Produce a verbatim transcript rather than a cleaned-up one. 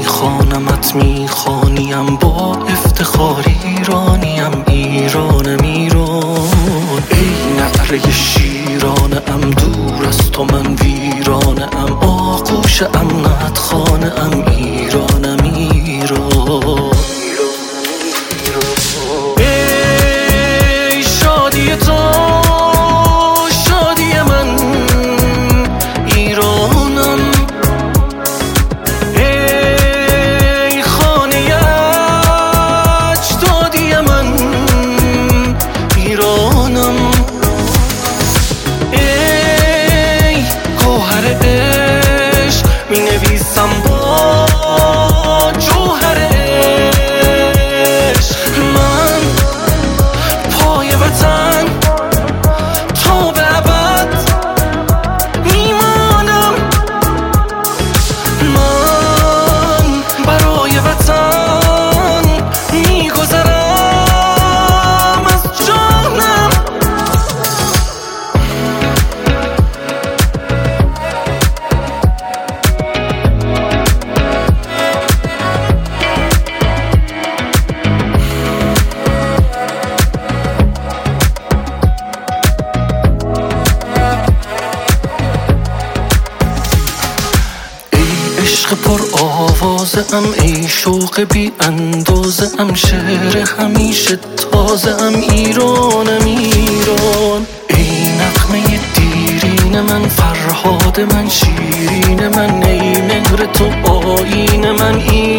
میخوانمت میخوانیم با افتخار ایرانیم ایرانم ایران. ای نعره شیرانم دور از تو من ویرانم آغوش امنت خانم ایرانم ایران. ای شادی تو شادی من ایرانم. ای خانه اجدادی من ایرانم. ای گوهر عشق می نویسم با جوهر عشق. من پای وطن تا به ابد میمانم. من برای وطن میگذرم از جانم. عشق پر آوازه ام ای شوق بی اندازه ام شعر همیشه تازه ام ایرانم ایران. ای نغمه دیرین من فرهاد من شیرین من ای مهر تو آیین من ایران.